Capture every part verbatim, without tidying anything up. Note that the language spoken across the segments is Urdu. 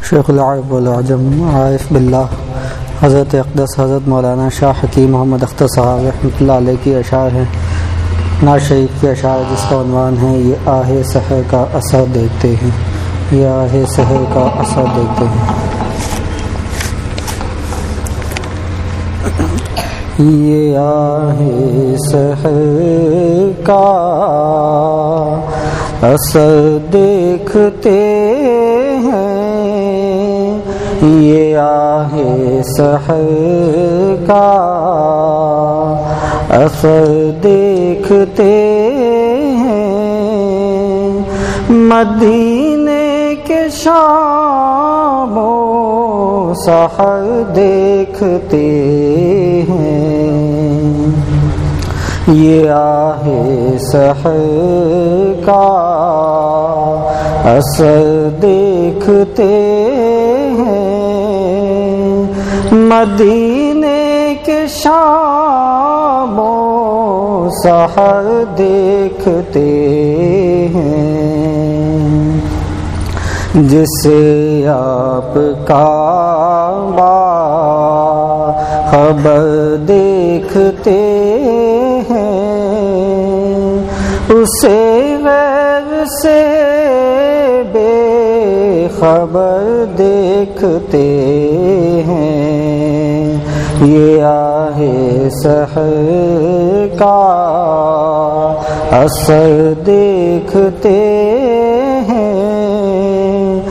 شیخ العرب والعجم عارف باللہ حضرت اقدس حضرت مولانا شاہ حکیم محمد اختر صاحب رحمۃ اللہ علیہ کی اشعار ہیں، نعت شریف کے اشعار جس کا عنوان ہے یہ آہ سحر کا اثر دیکھتے ہیں، یہ آہ سحر کا اثر دیکھتے ہیں۔ یہ آہ سحر کا اثر دیکھتے ہیں، یہ آہ سحر کا اثر دیکھتے ہیں، مدینے کے شام و سحر دیکھتے ہیں، یہ آہ سحر کا اثر دیکھتے ہیں، مدینے کے شام و سحر دیکھتے ہیں، جسے آپ کا خبر دیکھتے ہیں، اسے غیر سے بے خبر دیکھتے ہیں، یہ آہ سحر کا اثر دیکھتے ہیں،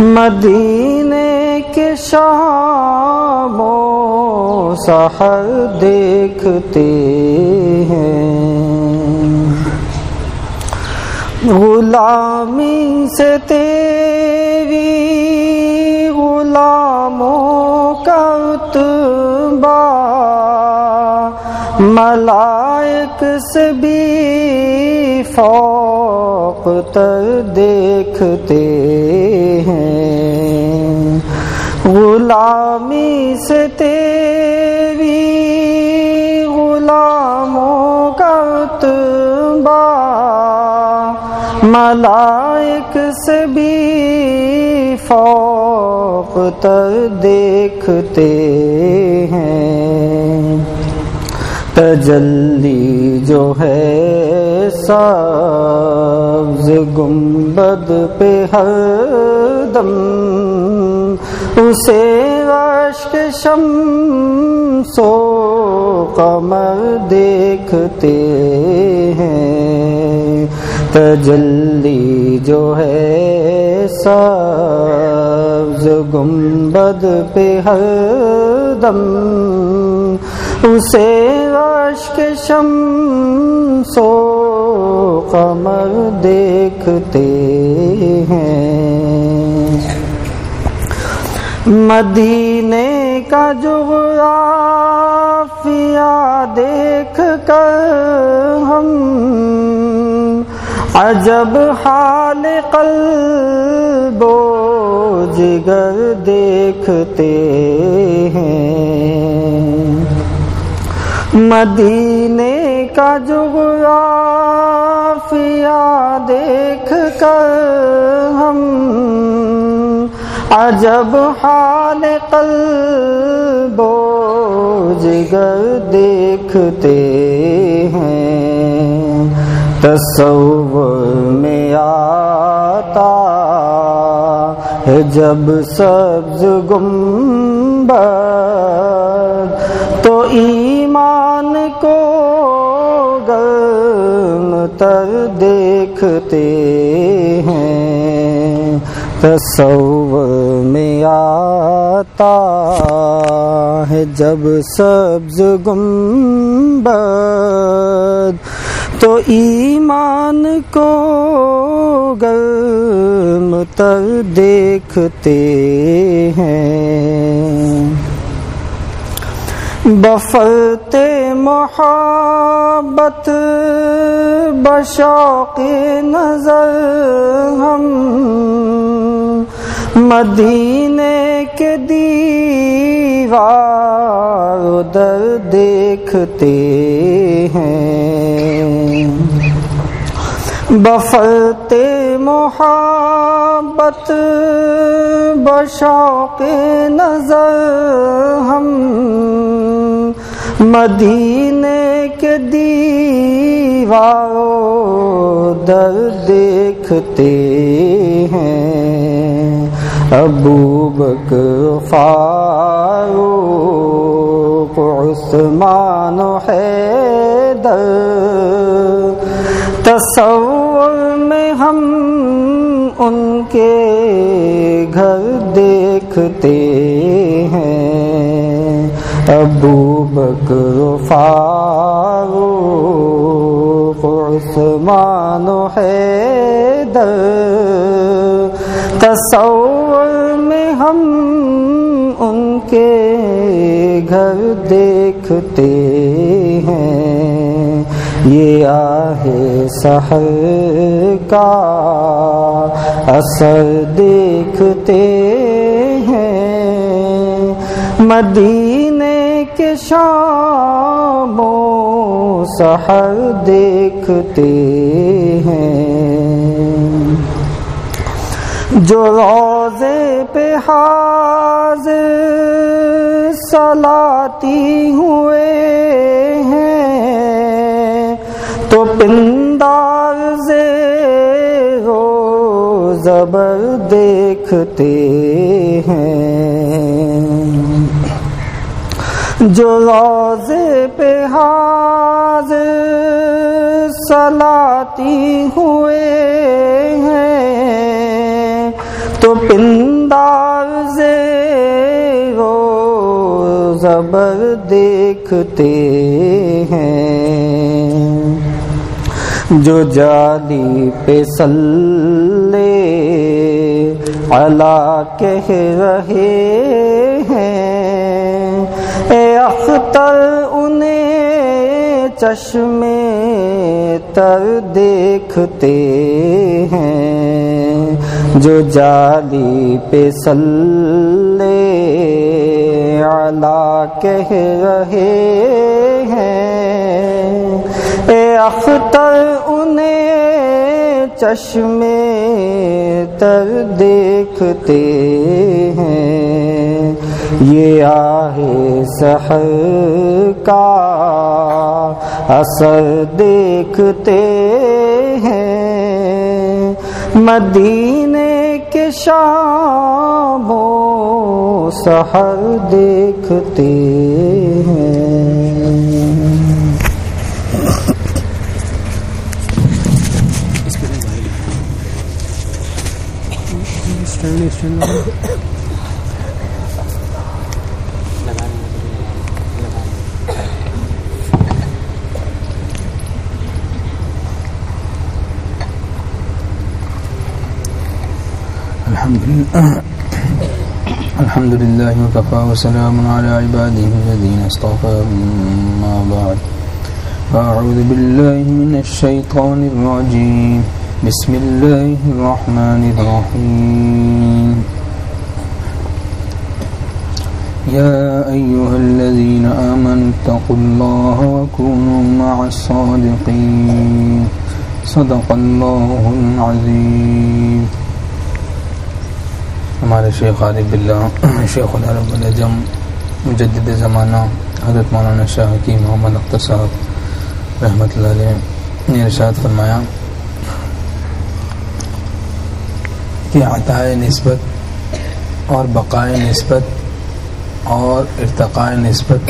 مدینے کے شام و سحر دیکھتے ہیں، غلامی سے تیری غلاموں کا رتبہ ملائک سے بھی فوق تر دیکھتے ہیں، غلامی سے تیری غلاموں کا رتبہ ملائک سے بھی فوق تر دیکھتے ہیں، تجلی جو ہے سبز گنبد پہ ہر دم اسے اشک شمس و قمر دیکھتے ہیں، تجلی جو ہے سبز گنبد پہ ہر دم اسے اشک شمس و قمر دیکھتے ہیں، مدینے کا جغرافیہ دیکھ کر ہم عجب حال قلب و جگر دیکھتے ہیں، مدینے کا جغرافیہ دیکھ کر ہم عجب حال قلب و جگر دیکھتے ہیں، تصور میں آتا ہے جب سبز گنبد تو ایمان کو گرم تر دیکھتے ہیں، تصور میں آتا ہے جب سبز گنبد تو ایمان کو گرم تر دیکھتے ہیں، بفرط محبت بشوق نظر ہم مدینے کے دیوار ادھر دیکھتے ہیں، بفرط محبت بشوق نظر ہم مدینے کے دیواروں در دیکھتے ہیں، ابو بکر فاروق عثمان و حیدر، تصور میں ہم ان کے گھر دیکھتے ہیں، ابو بکر فاروق عثمان و حیدر، تصور میں ہم ان کے گھر دیکھتے ہیں، یہ آہ سحر کا اثر دیکھتے ہیں، مدینے کے شام و سحر دیکھتے ہیں، جو روضے پہ حاضر صلاتی ہوئے ہیں، تو پندار زیر و زبر دیکھتے ہیں، جو روضے پہ حاضر صلاتی ہوئے ہیں، تو پندار زیر و زبر دیکھتے ہیں، جو جالی پہ صلی علی کہہ رہے ہیں، اے اختر انہیں چشمے تر دیکھتے ہیں، جو جالی پہ صلی علی کہہ رہے ہیں، اے اختر انہیں چشمے تر دیکھتے ہیں، یہ آہ سحر کا اثر دیکھتے ہیں، مدینے کے شام و سحر دیکھتے ہیں۔ الحمد لله وكفى وسلام على عباده الذين اصطفى، أما بعد، أعوذ بالله من الشيطان الرجيم، بسم الله الرحمن الرحيم، يا أيها الذين آمنوا اتقوا الله وكونوا مع الصادقين، صدق الله العظيم۔ ہمارے شیخ عارف باللہ شیخ العرب العجم مجدد زمانہ حضرت مولانا شاہ حکیم محمد اختر صاحب رحمۃ اللہ علیہ نے ارشاد فرمایا کہ عطائے نسبت اور بقائے نسبت اور ارتقاء نسبت،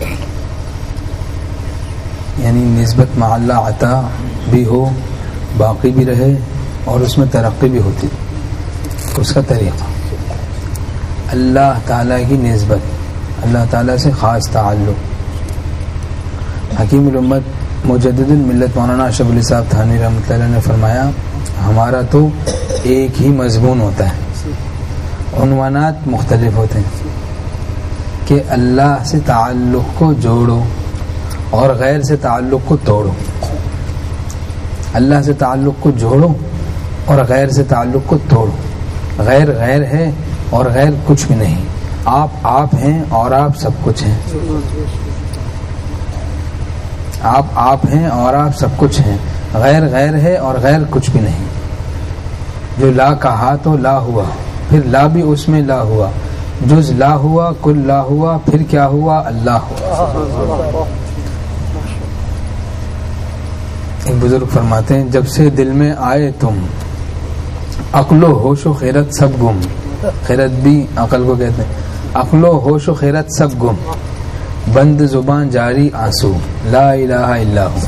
یعنی نسبت مع اللہ عطا بھی ہو، باقی بھی رہے اور اس میں ترقی بھی ہوتی، اس کا طریقہ اللہ تعالیٰ کی نسبت، اللہ تعالیٰ سے خاص تعلق۔ حکیم الامت مجدد الملت مولانا اشرف علی صاحب تھانی رحمۃ اللہ نے فرمایا ہمارا تو ایک ہی مضمون ہوتا ہے، عنوانات مختلف ہوتے ہیں کہ اللہ سے تعلق کو جوڑو اور غیر سے تعلق کو توڑو، اللہ سے تعلق کو جوڑو اور غیر سے تعلق کو توڑو، غیر غیر ہے اور غیر کچھ بھی نہیں، آپ آپ ہیں اور آپ سب کچھ ہیں، آپ آپ ہیں اور آپ سب کچھ ہیں، غیر غیر ہے اور غیر کچھ بھی نہیں، جو لا کہا تو لا ہوا، پھر لا بھی اس میں لا ہوا، جز لا ہوا کل لا ہوا، پھر کیا ہوا؟ اللہ ہوا۔ ایک بزرگ فرماتے ہیں جب سے دل میں آئے تم، عقل و ہوش و خیرت سب گم، خیرت بھی عقل کو کہتے ہیں، عقل و ہوش و خیرت سب گم، بند زبان جاری آنسو، لا الہ الا ہو۔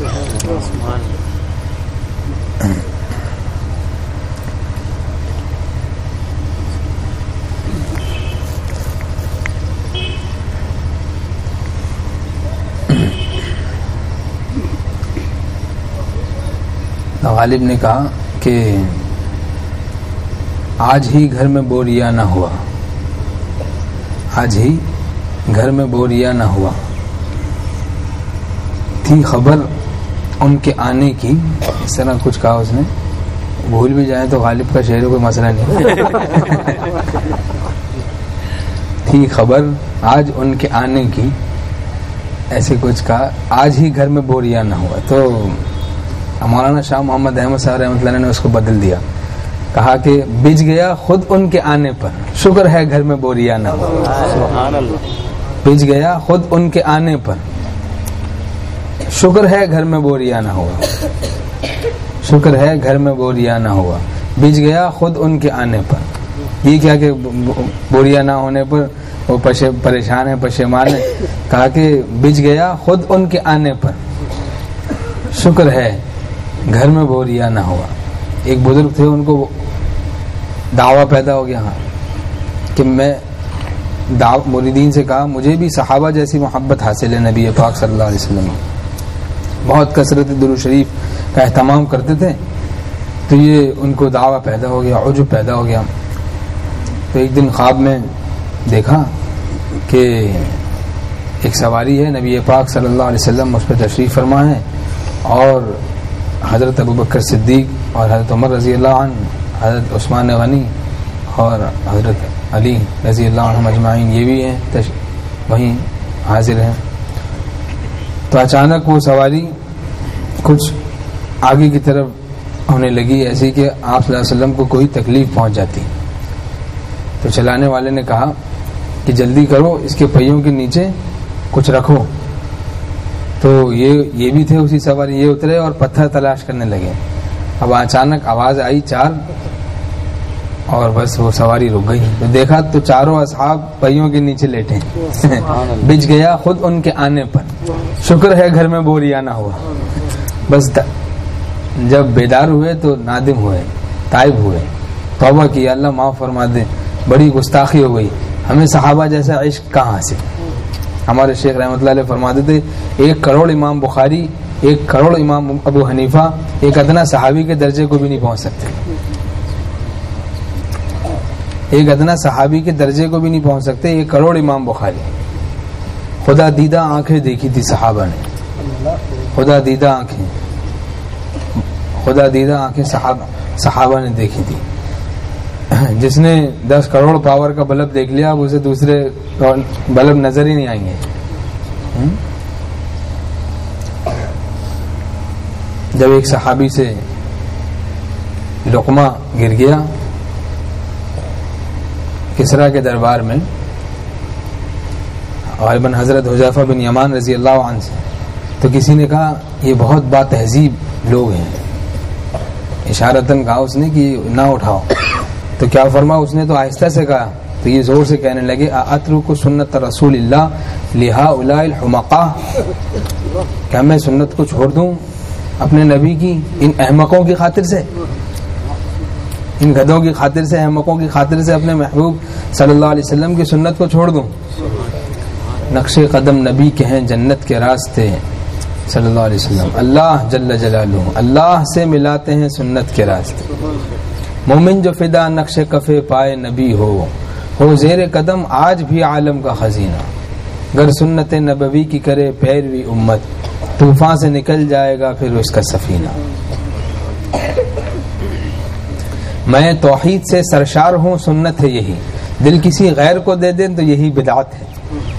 غالب نے کہا کہ آج ہی گھر میں بوریا نہ ہوا، آج ہی گھر میں بوریا نہ ہوا، تھی خبر ان کے آنے کی، اس طرح کچھ کہا اس نے، بھول بھی جائیں تو غالب کا شعر کوئی مسئلہ نہیں تھی خبر آج ان کے آنے کی، ایسے کچھ کہا، آج ہی گھر میں بوریا نہ ہوا۔ تو مولانا شاہ محمد احمد صاحب رحمۃ اللہ نے اس کو بدل دیا، کہا کہ بج گیا خود ان کے آنے پر، شکر ہے گھر میں بوریا نہ ہوا، بج گیا خود ان کے آنے پر، شکر ہے گھر میں بوریا نہ ہوا، شکر ہے گھر میں بوریا نہ ہوا، بج گیا خود ان کے آنے پر۔ یہ کیا کہ بوریا نہ ہونے پر وہ پریشان ہے، پشیمان ہے، کہا کہ بج گیا خود ان کے آنے پر، شکر ہے گھر میں بوریا نہ ہوا۔ ایک بزرگ تھے، ان کو دعویٰ پیدا ہو گیا کہ میں مریدین سے کہا مجھے بھی صحابہ جیسی محبت حاصل ہے، نبی پاک صلی اللہ علیہ وسلم بہت کثرت درود شریف کا اہتمام کرتے تھے، تو یہ ان کو دعویٰ پیدا ہو گیا، عجب پیدا ہو گیا۔ تو ایک دن خواب میں دیکھا کہ ایک سواری ہے، نبی پاک صلی اللہ علیہ وسلم اس پہ تشریف فرما ہے، اور حضرت ابوبکر صدیق اور حضرت عمر رضی اللہ عنہ، حضرت عثمان غنی اور حضرت علی رضی اللہ عنہ اجمعین یہ بھی ہیں وہیں حاضر ہیں۔ تو اچانک وہ سواری کچھ آگے کی طرف ہونے لگی، ایسی کہ آپ صلی اللہ علیہ وسلم کو کوئی تکلیف پہنچ جاتی۔ تو چلانے والے نے کہا کہ جلدی کرو، اس کے پہیوں کے نیچے کچھ رکھو۔ تو یہ یہ بھی تھے اسی سواری، یہ اترے اور پتھر تلاش کرنے لگے۔ اب اچانک آواز آئی چار، اور بس وہ سواری رک گئی۔ تو دیکھا تو چاروں اصحاب پہیوں کے نیچے لیٹے بج گیا خود ان کے آنے پر، شکر ہے گھر میں بوریا نہ ہوا۔ بس جب بیدار ہوئے تو نادم ہوئے، تائب ہوئے، توبہ کی، اللہ معاف فرما دے، بڑی گستاخی ہو گئی، ہمیں صحابہ جیسا عشق کہاں سے۔ ہمارے شیخ رحمۃ اللہ علیہ فرماتے تھے ایک کروڑ امام بخاری، ایک کروڑ امام ابو حنیفہ ایک ادنا صحابی کے درجے کو بھی نہیں پہنچ سکتے، ایک ادنا صحابی کے درجے کو بھی نہیں پہنچ سکتے، ایک کروڑ امام بخاری۔ خدا دیدہ آنکھیں دیکھی تھی صحابہ نے، خدا دیدہ آنکھیں، خدا دیدہ آنکھیں صحابہ صحابہ نے دیکھی تھی۔ جس نے دس کروڑ پاور کا بلب دیکھ لیا اب اسے دوسرے بلب نظر ہی نہیں آئیں گے۔ جب ایک صحابی سے لقمہ گر گیا کسرا کے دربار میں، غالباً حضرت حذیفہ بن یمان رضی اللہ عنہ سے، تو کسی نے کہا یہ بہت با تہذیب لوگ ہیں، اشارتاً کہا اس نے کہ نہ اٹھاؤ۔ تو کیا فرما اس نے تو آہستہ سے کہا، تو یہ زور سے کہنے لگے اترک سنت رسول اللہ لہؤلاء الحمقاء، کیا میں سنت کو چھوڑ دوں اپنے نبی کی ان احمقوں کی خاطر سے، ان گدھوں کی خاطر سے، احمقوں کی خاطر سے اپنے محبوب صلی اللہ علیہ وسلم کی سنت کو چھوڑ دوں؟ نقش قدم نبی کے ہیں جنت کے راستے صلی اللہ علیہ وسلم، اللہ جل جلالہ اللہ سے ملاتے ہیں سنت کے راستے۔ مومن جو فدا نقش کفے پائے نبی ہو، ہو زیر قدم آج بھی عالم کا خزینہ، گر سنت نبوی کی کرے پیروی امت، طوفان سے نکل جائے گا پھر اس کا سفینہ۔ میں توحید سے سرشار ہوں، سنت ہے یہی، دل کسی غیر کو دے دیں تو یہی بدعت ہے۔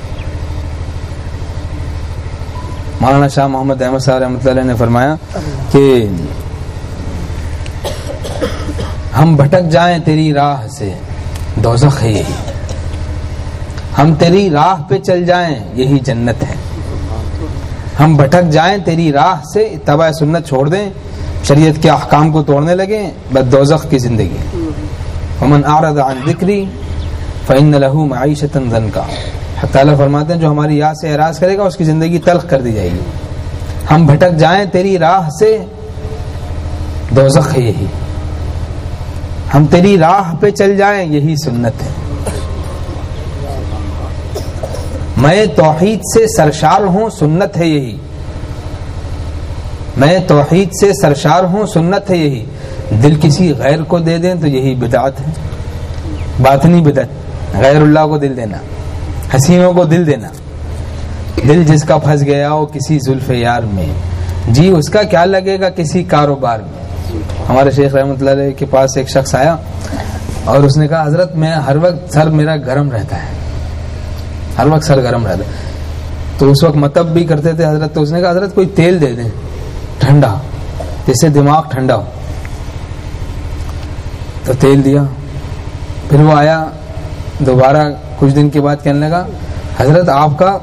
مولانا شاہ محمد احمد صاحب رحمۃ اللہ نے فرمایا کہ ہم بھٹک جائیں تیری راہ سے دوزخ ہے یہی. ہم تیری راہ پہ چل جائیں یہی جنت ہے. ہم بھٹک جائیں تیری راہ سے، اتباع سنت چھوڑ دیں، شریعت کے احکام کو توڑنے لگیں، بس دوزخ کی زندگی. ومن اعرض عن ذکری فإن له معیشۃ ضنکا. حق تعالیٰ فرماتے ہیں جو ہماری یاد سے اعراض کرے گا اس کی زندگی تلخ کر دی جائے گی. ہم بھٹک جائیں تیری راہ سے، دوزخ ہے یہی. ہم تیری راہ پہ چل جائیں یہی سنت ہے. میں توحید سے سرشار ہوں سنت ہے یہی. میں توحید سے سرشار ہوں سنت ہے یہی. دل کسی غیر کو دے دیں تو یہی بدعت ہے، باطنی بدعت. غیر اللہ کو دل دینا، حسینوں کو دل دینا. دل جس کا پھنس گیا ہو کسی زلف یار میں، جی اس کا کیا لگے گا کسی کاروبار میں. ہمارے شیخ رحمۃ اللہ علیہ کے پاس ایک شخص آیا اور اس نے کہا حضرت میں ہر وقت سر میرا گرم رہتا ہے، ہر وقت سر گرم رہتا ہے. تو اس وقت مطلب بھی کرتے تھے حضرت. تو اس نے کہا حضرت کوئی تیل دے دیں ٹھنڈا جس سے دماغ ٹھنڈا ہو. تو تیل دیا. پھر وہ آیا دوبارہ کچھ دن کے بعد کہنے لگا حضرت آپ کا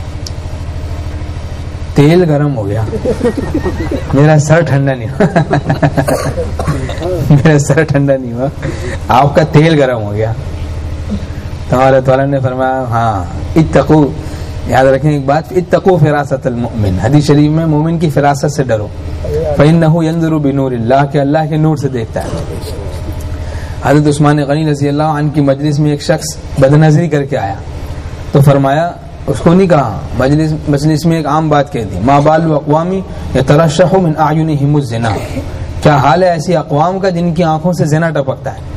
تیل گرم ہو گیا، میرا سر ٹھنڈا نہیں ہوا. میرا سر ٹھنڈا نہیں ہوا، آپ کا تیل گرم ہو گیا. تو ہمارے تعالیٰ نے فرمایا ہاں اتقو، یاد رکھیں ایک بات، اتقو فراست المؤمن. حدیث شریف میں مومن کی فراست سے ڈرو. فإنه ينظر بنور اللہ، کہ اللہ کے نور سے دیکھتا ہے. حضرت عثمان غنی رضی اللہ عنہ کی مجلس میں ایک شخص بدنظری کر کے آیا تو فرمایا، اس کو نہیں کہا، مجلس مجلس میں ایک عام بات کہہ دی، ما بال اقوام یترشح من اعینہم الزنا. کیا حال ہے ایسی اقوام کا جن کی آنکھوں سے زنا ٹپکتا ہے.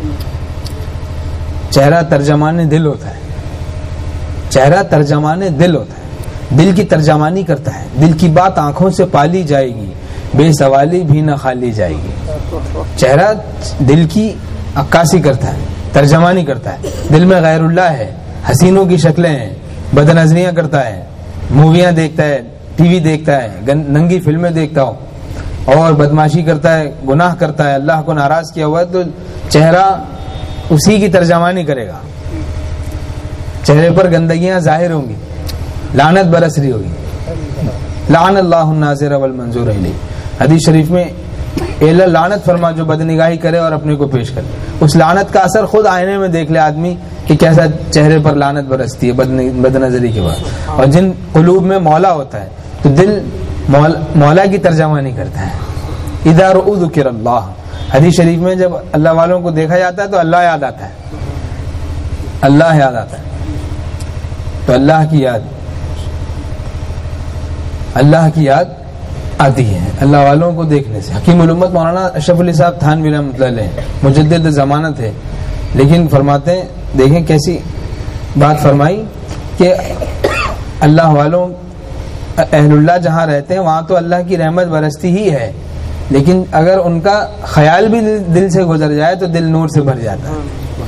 چہرہ ترجمان دل ہوتا ہے، چہرہ ترجمان دل ہوتا ہے، دل کی ترجمانی کرتا ہے. دل کی بات آنکھوں سے پالی جائے گی، بے سوالی بھی نہ خالی جائے گی. چہرہ دل کی عکاسی کرتا ہے، ترجمانی کرتا ہے. دل میں غیر اللہ ہے، حسینوں کی شکلیں ہیں، بد نظریاں کرتا ہے، موویاں دیکھتا ہے، ٹی وی دیکھتا ہے، ننگی فلمیں دیکھتا ہو اور بدماشی کرتا ہے، گناہ کرتا ہے، اللہ کو ناراض کیا ہوا ہے. تو چہرہ اسی کی ترجمانی کرے گا. چہرے پر گندگیاں ظاہر ہوں گی، لعنت برس رہی ہوگی. لعن اللہ الناظر والمنظور الیہ. حدیث شریف میں اے اللہ لعنت فرما جو بدنگاہی کرے اور اپنے کو پیش کرے. اس لعنت کا اثر خود آئینے میں دیکھ لے آدمی کہ کیسا چہرے پر لعنت برستی ہے بد نظری کے بعد. اور جن قلوب میں مولا ہوتا ہے تو دل مولا, مولا کی ترجمانی کرتا ہے. اذا رؤوا ذکر اللہ. حدیث شریف میں جب اللہ والوں کو دیکھا جاتا ہے تو اللہ یاد آتا ہے، اللہ یاد آتا ہے. تو اللہ کی یاد اللہ کی یاد آتی ہے اللہ والوں کو دیکھنے سے. حکیم الامت مولانا اشرف علی صاحب تھانوی رحمۃ اللہ علیہ مجدد زمانہ تھے، لیکن فرماتے ہیں دیکھیں کیسی بات فرمائی کہ اللہ والوں اہل اللہ جہاں رہتے ہیں وہاں تو اللہ کی رحمت برستی ہی ہے، لیکن اگر ان کا خیال بھی دل سے گزر جائے تو دل نور سے بھر جاتا ہے.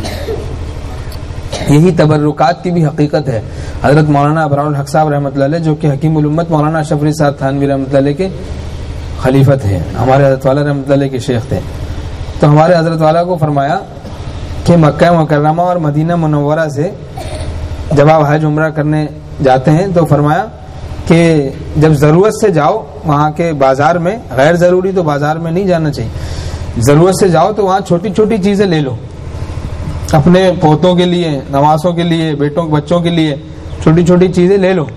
یہی تبرکات کی بھی حقیقت ہے. حضرت مولانا ابرار الحق صاحب رحمۃ اللہ علیہ جو کہ حکیم الامت مولانا اشرف علی صاحب تھانوی رحمۃ اللہ علیہ کے خلیفت ہیں، ہمارے حضرت والا رحمۃ اللہ علیہ کے شیخ تھے. تو ہمارے حضرت والا کو فرمایا کہ مکہ مکرمہ اور مدینہ منورہ سے جب آپ حج عمرہ کرنے جاتے ہیں تو فرمایا کہ جب ضرورت سے جاؤ وہاں کے بازار میں، غیر ضروری تو بازار میں نہیں جانا چاہیے، ضرورت سے جاؤ تو وہاں چھوٹی چھوٹی چیزیں لے لو، اپنے پوتوں کے لیے، نواسوں کے لیے، بیٹوں بچوں کے لیے چھوٹی چھوٹی چیزیں لے لو.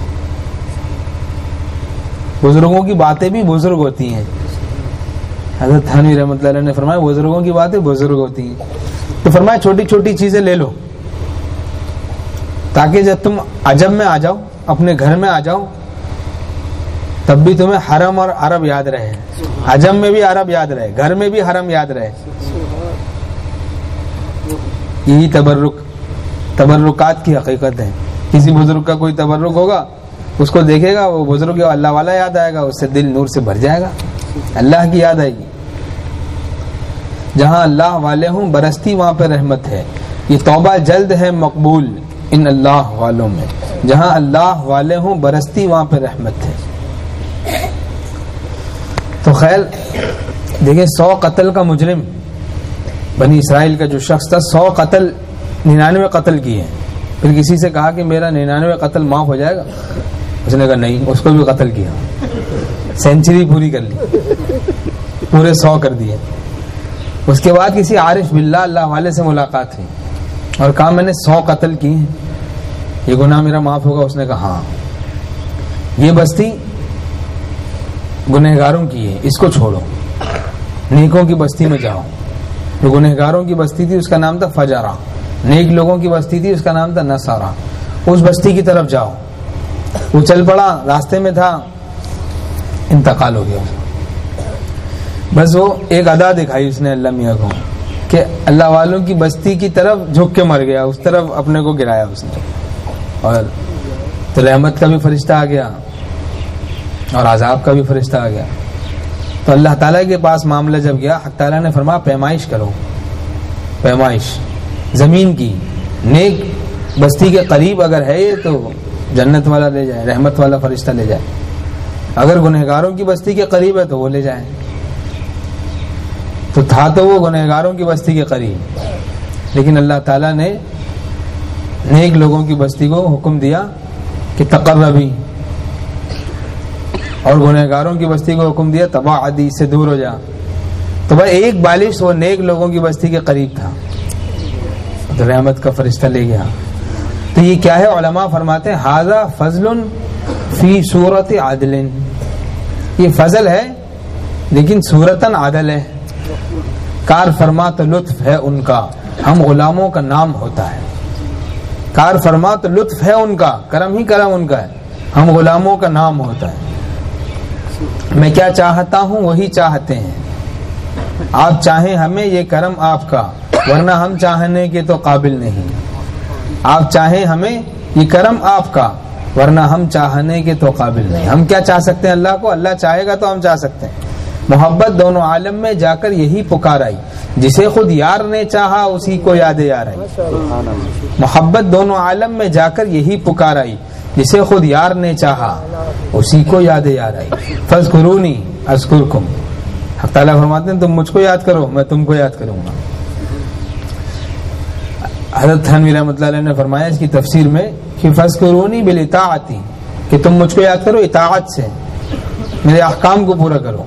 بزرگوں کی باتیں بھی بزرگ ہوتی ہیں. حضرت تھانوی رحمۃ اللہ علیہ نے فرمایا بزرگوں کی باتیں بزرگ ہوتی ہیں. تو فرمایا چھوٹی چھوٹی چیزیں لے لو تاکہ جب تم عجب میں آ جاؤ، اپنے گھر میں آ جاؤ، تب بھی تمہیں حرم اور عرب یاد رہے، عجم میں بھی عرب یاد رہے، گھر میں بھی حرم یاد رہے. یہی تبرک تبرکات کی حقیقت ہے. کسی بزرگ کا کوئی تبرک ہوگا، اس کو دیکھے گا وہ بزرگ اللہ والا یاد آئے گا، اس سے دل نور سے بھر جائے گا، اللہ کی یاد آئے گی. جہاں اللہ والے ہوں برستی وہاں پہ رحمت ہے. یہ توبہ جلد ہے مقبول ان اللہ والوں میں. جہاں اللہ والے ہوں برستی وہاں پہ رحمت ہے. تو خیر دیکھیں، سو قتل کا مجرم بنی اسرائیل کا جو شخص تھا، سو قتل ننانوے قتل کیے. پھر کسی سے کہا کہ میرا ننانوے قتل معاف ہو جائے گا؟ اس نے کہا نہیں, اس کو بھی قتل کیا, سینچری پوری کر لی, پورے سو کر دیے. اس کے بعد کسی عارف باللہ اللہ والے سے ملاقات ہوئی اور کہا میں نے سو قتل کیے ہیں, یہ گناہ میرا معاف ہوگا؟ اس نے کہا ہاں. یہ بستی گنہگاروں کی ہے, اس کو چھوڑو, نیکوں کی بستی میں جاؤ. جو گنہگاروں کی بستی تھی اس کا نام تھا فجارہ, نیک لوگوں کی بستی تھی اس کا نام تھا نصارہ. اس بستی کی طرف جاؤ. وہ چل پڑا, راستے میں تھا, انتقال ہو گیا. بس وہ ایک ادا دکھائی اس نے اللہ میاں کو کہ اللہ والوں کی بستی کی طرف جھک کے مر گیا, اس طرف اپنے کو گرایا اس نے. اور تو رحمت کا بھی فرشتہ آ گیا اور عذاب کا بھی فرشتہ آ گیا. تو اللہ تعالیٰ کے پاس معاملہ جب گیا, حق تعالیٰ نے فرمایا پیمائش کرو, پیمائش زمین کی. نیک بستی کے قریب اگر ہے تو جنت والا لے جائے, رحمت والا فرشتہ لے جائے. اگر گنہگاروں کی بستی کے قریب ہے تو وہ لے جائے. تو تھا تو وہ گنہگاروں کی بستی کے قریب, لیکن اللہ تعالیٰ نے نیک لوگوں کی بستی کو حکم دیا کہ تقربی, اور گنہگاروں کی بستی کو حکم دیا تباعدی, سے دور ہو جا. تو بھائی ایک بالش وہ نیک لوگوں کی بستی کے قریب تھا, تو رحمت کا فرشتہ لے گیا. تو یہ کیا ہے؟ علماء فرماتے ہیں ھذا فضل فی صورت عدل, یہ فضل ہے لیکن صورتاً عدل ہے. کار فرما تو لطف ہے ان کا, ہم غلاموں کا نام ہوتا ہے. کار فرما تو لطف ہے ان کا, کرم ہی کرم ان کا ہے, ہم غلاموں کا نام ہوتا ہے. میں کیا چاہتا ہوں وہی چاہتے ہیں, آپ چاہیں ہمیں یہ کرم آپ کا, ورنہ ہم چاہنے کے تو قابل نہیں. آپ چاہیں ہمیں یہ کرم آپ کا, ورنہ ہم چاہنے کے تو قابل نہیں. ہم کیا چاہ سکتے ہیں اللہ کو؟ اللہ چاہے گا تو ہم چاہ سکتے ہیں. محبت دونوں عالم میں جا کر یہی پکار آئی, جسے خود یار نے چاہا اسی کو یاد یار آئی. محبت دونوں عالم میں جا کر یہی پکار آئی, جسے خود یار نے چاہا اسی کو یاد یار آئی. فاذکرونی اذکرکم, حق تعالیٰ فرماتے ہیں تم مجھ کو یاد کرو میں تم کو یاد کروں گا. حضرت تھانوی رحمۃ اللہ علیہ نے فرمایا اس کی تفسیر میں کہ فاذکرونی بالاطاعت, کہ تم مجھ کو یاد کرو اطاعت سے, میرے احکام کو پورا کرو.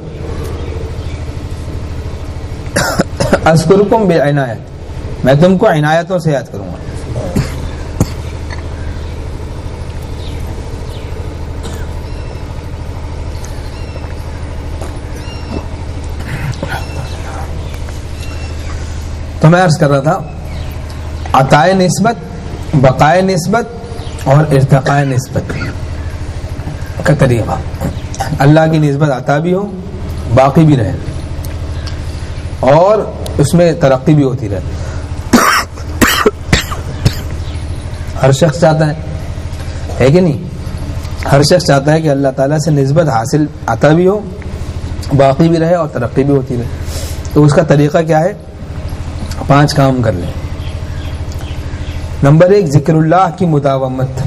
اذکرکم بالعنایت, میں تم کو عنایتوں سے یاد کروں گا. تو میں عرض کر رہا تھا عطائے نسبت, بقائے نسبت اور ارتقائے نسبت کا طریقہ. اللہ کی نسبت عطا بھی ہو, باقی بھی رہے, اور اس میں ترقی بھی ہوتی رہے. ہر شخص چاہتا ہے, ہے کہ نہیں, ہر شخص چاہتا ہے کہ اللہ تعالیٰ سے نسبت حاصل عطا بھی ہو, باقی بھی رہے اور ترقی بھی ہوتی رہے. تو اس کا طریقہ کیا ہے؟ پانچ کام کر لیں. نمبر ایک, ذکر اللہ کی مداومت,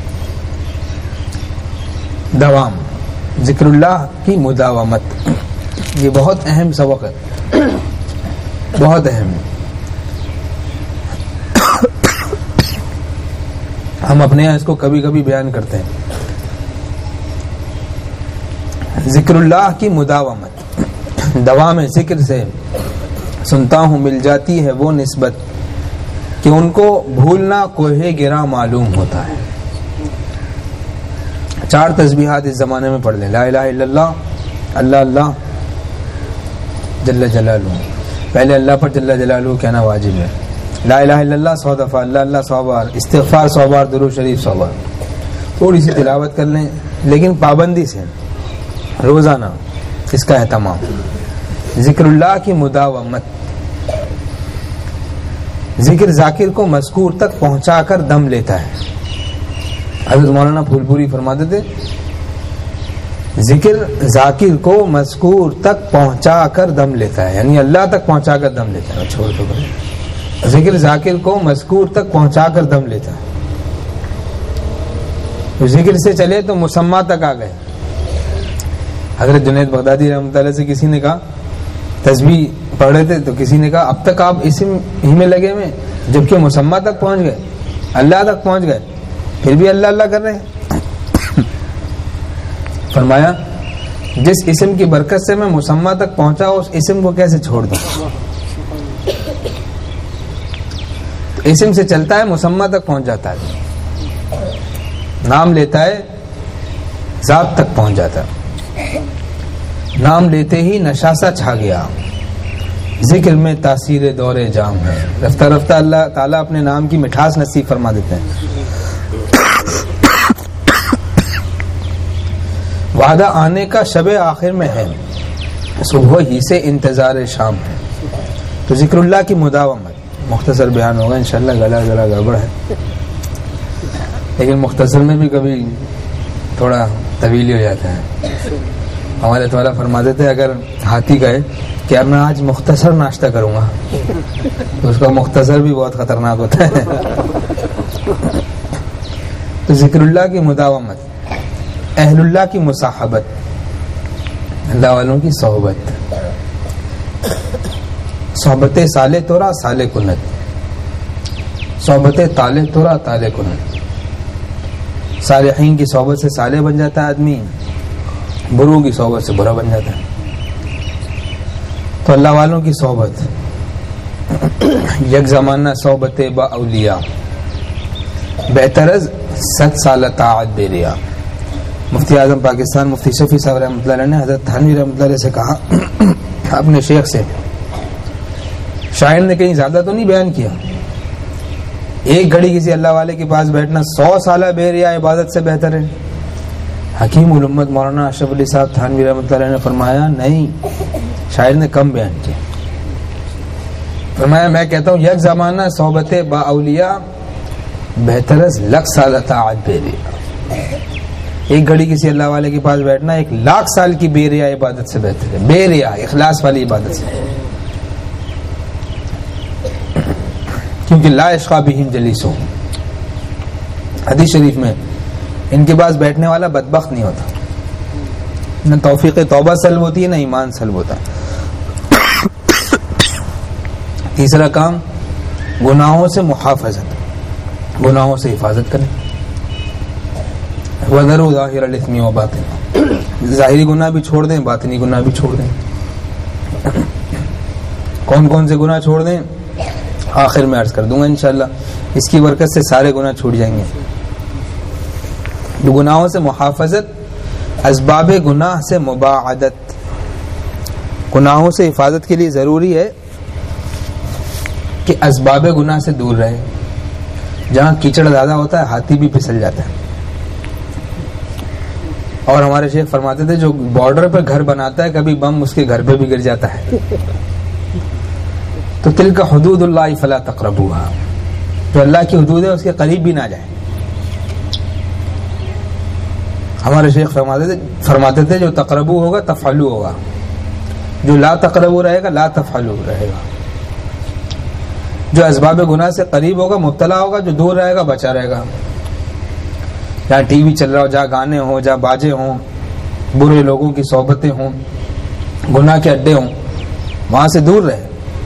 دوام, ذکر اللہ کی مداومت. یہ بہت اہم سبق ہے, بہت اہم ہے. ہم اپنے یہاں اس کو کبھی کبھی بیان کرتے ہیں. ذکر اللہ کی مداومت, دوام ذکر سے سنتا ہوں مل جاتی ہے وہ نسبت کہ ان کو بھولنا کوہ گرا معلوم ہوتا ہے. چار تسبیحات اس زمانے میں پڑھ لیں. لا الہ الا اللہ, اللہ اللہ جل جلالہ, پہلے اللہ پر جل جلالہ کہنا واجب ہے. لا الہ الا اللہ سو دفعہ, اللہ اللہ سو بار, استغفار سو بار, درود شریف سو بار. تھوڑی سی تلاوت کر لیں لیکن پابندی سے, روزانہ اس کا اہتمام. ذکر اللہ کی مداومت, ذکر ذاکر کو مذکور تک پہنچا کر دم لیتا ہے. حضرت مولانا پھول پوری فرماتے تھے ذکر ذاکر کو مذکور تک پہنچا کر دم لیتا ہے, یعنی اللہ تک پہنچا کر دم لیتا ہے. چھوڑ تو کریں, ذکر ذاکر کو مذکور تک پہنچا کر دم لیتا ہے. ذکر سے چلے تو مسمہ تک آ گئے. حضرت جنید بغدادی رحمۃ اللہ سے کسی نے کہا, تسبیح پڑھ رہے تھے تو کسی نے کہا اب تک آپ اسم ہی میں لگے ہوئے, جبکہ مسمى تک پہنچ گئے, اللہ تک پہنچ گئے, پھر بھی اللہ اللہ کر رہے ہیں. فرمایا جس اسم کی برکت سے میں مسمى تک پہنچا اس اسم کو کیسے چھوڑ دوں. اسم سے چلتا ہے, مسمى تک پہنچ جاتا ہے, نام لیتا ہے ذات تک پہنچ جاتا ہے. نام لیتے ہی نشاسا چھا گیا, ذکر میں تاثیر دور جام ہے. رفتہ رفتہ اللہ تعالیٰ اپنے نام کی مٹھاس نصیب فرما دیتے ہیں. وعدہ آنے کا شب آخر میں ہے, صبح ہی سے انتظار شام ہے. تو ذکر اللہ کی مداومت, مختصر بیان ہوگا انشاءاللہ, گلا ذرا گڑبڑ ہے لیکن مختصر میں بھی کبھی تھوڑا طویل ہو جاتا ہے. ہمارے تعالیٰ فرماتے تھے اگر ہاتھی کہے کہ اب میں آج مختصر ناشتہ کروں گا تو اس کا مختصر بھی بہت خطرناک ہوتا ہے. تو ذکر اللہ کی مداومت, اہل اللہ کی مصاحبت, اللہ والوں کی صحبت, صحبت سالے تورا سالے کنت, صحبت تالے تورا تالے کنت. صالحین کی صحبت سے صالح بن جاتا ہے آدمی, برو کی صحبت سے برا بن جاتا ہے. تو اللہ والوں کی صحبت, یک زمانہ صحبت با اولیاء, بہتر از ست سال طاعت بے ریا. مفتی اعظم پاکستان مفتی شفیع صاحب رحمۃ اللہ علیہ نے حضرت تھانوی رحمۃ اللہ علیہ سے کہا اپنے شیخ سے, شاعر نے کہیں زیادہ تو نہیں بیان کیا, ایک گھڑی کسی اللہ والے کے پاس بیٹھنا سو سالہ بے ریا عبادت سے بہتر ہے. حکیم الامت مولانا اشرف علی صاحب تھانوی رحمۃ اللہ علیہ نے فرمایا نہیں, شاعر نے کم بیان کیا. فرمایا میں کہتا ہوں یک زمانہ صحبت با اولیاء بہتر از لاکھ سال طاعت بے ریا. ایک گھڑی کسی اللہ والے کے پاس بیٹھنا ایک لاکھ سال کی بے ریا عبادت سے بہتر ہے, بے ریا اخلاص والی عبادت سے. کیونکہ لا اشقا بہم جلیسو, حدیث شریف میں ان کے پاس بیٹھنے والا بدبخت نہیں ہوتا, نہ توفیق توبہ سلب ہوتی ہے نہ ایمان سلب ہوتا ہے. تیسرا کام گناہوں سے محافظت, گناہوں سے حفاظت کریں. وَذَرُوا ظَاهِرَ الْإِثْمِ وَبَاطِنَهُ, ظاہری گناہ بھی چھوڑ دیں, باطنی گناہ بھی چھوڑ دیں. کون کون سے گناہ چھوڑ دیں آخر میں عرض کر دوں گا انشاءاللہ, اس کی برکت سے سارے گناہ چھوٹ جائیں گے. گناہوں سے محافظت, اسباب گناہ سے مباعدت. گناہوں سے حفاظت کے لیے ضروری ہے کہ اسباب گناہ سے دور رہے. جہاں کیچڑ زیادہ ہوتا ہے ہاتھی بھی پھسل جاتا ہے. اور ہمارے شیخ فرماتے تھے جو بارڈر پہ گھر بناتا ہے کبھی بم اس کے گھر پہ بھی گر جاتا ہے. تو تلک حدود اللہ فلا تقربوها, جو اللہ کی حدود ہے اس کے قریب بھی نہ جائیں. ہمارے شیخ فرماتے تھے فرماتے تھے جو تقربو ہوگا تفعلو ہوگا, جو لا تقربو رہے گا لا تفعلو رہے گا. جو اسباب گناہ سے قریب ہوگا مبتلا ہوگا, جو دور رہے گا بچا رہے گا. جہاں ٹی وی چل رہا ہو, جہاں گانے ہوں, جہاں باجے ہوں, برے لوگوں کی صحبتیں ہوں, گناہ کے اڈے ہوں, وہاں سے دور رہے.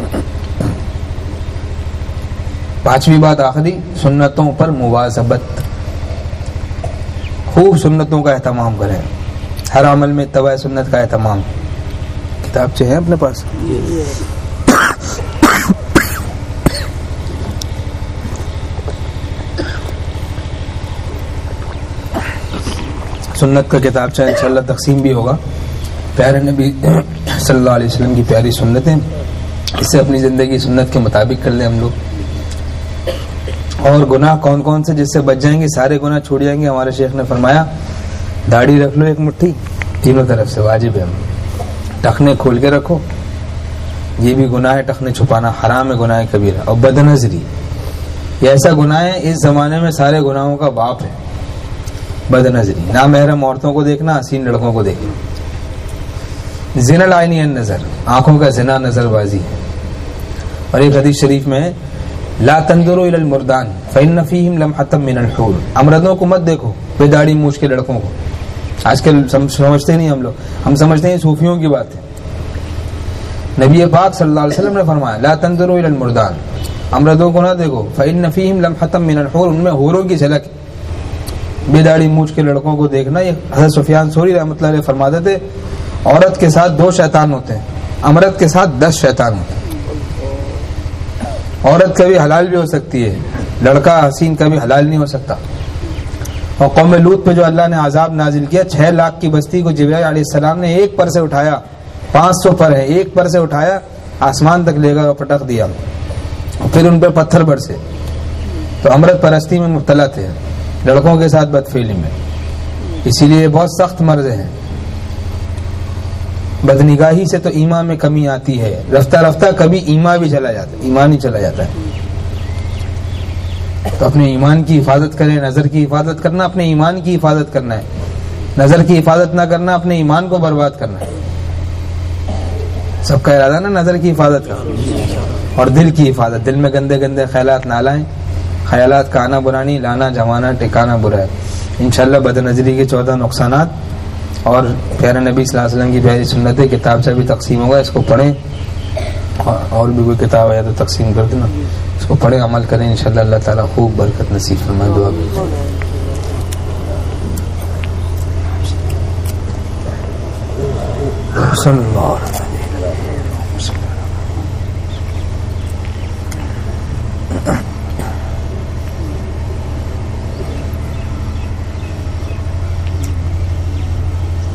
پانچویں بات آخری, سنتوں پر مواظبت, خوب سنتوں کا اہتمام کریں. ہر عمل میں اتباع سنت کا اہتمام. کتاب چاہیے اپنے پاس, سنت کا کتاب چاہے انشاءاللہ تقسیم بھی ہوگا. پیارے نبی صلی اللہ علیہ وسلم کی پیاری سنتیں, اس سے اپنی زندگی سنت کے مطابق کر لیں ہم لوگ. اور گناہ کون کون سے جس سے بچ جائیں گے, سارے گناہ چھوٹ جائیں گے. ہمارے شیخ نے فرمایا داڑھی رکھ لو ایک مٹھی, تینوں طرف سے واجب ہے. ٹخنے کھول کے رکھو, یہ بھی گناہ ہے. ٹخنے چھپانا حرام ہے, گناہ کبیرہ. اور بد نظری, یہ ایسا گناہ ہے اس زمانے میں سارے گناہوں کا باپ ہے. بد نظری, نامحرم عورتوں کو دیکھنا, حسین لڑکوں کو دیکھنا. زنا العینی النظر, آنکھوں کا زنا نظر بازی ہے. اور ایک حدیث شریف میں لا تنظروا الى المردان فان فيهم لمحه من الحور, امردوں کو مت دیکھو, بے داڑھی موچھ کے لڑکوں کو. آج کل سمجھتے نہیں ہم لوگ, ہم سمجھتے ہیں صوفیوں کی بات ہے. نبی پاک صلی اللہ علیہ وسلم نے فرمایا لا تنظروا الى المردان, امردوں کو نہ دیکھو، فإن فيهم لمحة من الحور، ان میں حوروں کی جھلک، بے داڑھی مونچھ کے لڑکوں کو دیکھنا. یہ حضرت سفیان ثوری رحمۃ اللہ علیہ فرماتے تھے عورت کے ساتھ دو شیطان ہوتے ہیں، امرد کے ساتھ دس شیطان ہوتے ہیں. عورت کبھی حلال بھی ہو سکتی ہے، لڑکا حسین کبھی حلال نہیں ہو سکتا. اور قوم لوط پہ جو اللہ نے عذاب نازل کیا، چھ لاکھ کی بستی کو جبرائیل علیہ السلام نے ایک پر سے اٹھایا، پانچ سو پر ہے، ایک پر سے اٹھایا آسمان تک لے گا اور پٹک دیا، پھر ان پہ پتھر برسے. تو امرت پرستی میں مبتلا تھے، لڑکوں کے ساتھ بدفعلی میں، اسی لیے بہت سخت مرض ہیں. بدنگاہی سے تو ایمان میں کمی آتی ہے، رفتہ رفتہ کبھی ایمان بھی چلا جاتا ہے، ایمان ہی چلا جاتا ہے. تو اپنے ایمان کی حفاظت کریں. نظر کی حفاظت کرنا اپنے ایمان کی حفاظت کرنا ہے، نظر کی حفاظت نہ کرنا اپنے ایمان کو برباد کرنا ہے. سب کا ارادہ نا نظر کی حفاظت کا، اور دل کی حفاظت. دل میں گندے گندے خیالات نہ لائیں، خیالات کا آنا برا نہیں، لانا جمانا ٹھکانا برا ہے. انشاءاللہ بد نظری کے چودہ نقصانات اور پیارے نبی صلی اللہ علیہ وسلم کی پیاری سنت کتاب سے بھی تقسیم ہوگا، اس کو پڑھیں. اور بھی کوئی کتاب ہے تو تقسیم کر دینا، اس کو پڑھیں، عمل کریں، انشاءاللہ اللہ تعالیٰ خوب برکت نصیب فرمائے. دعا صلی اللہ علیہ وسلم.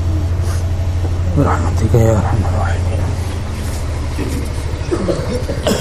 برحمتك يا ارحم الراحمين.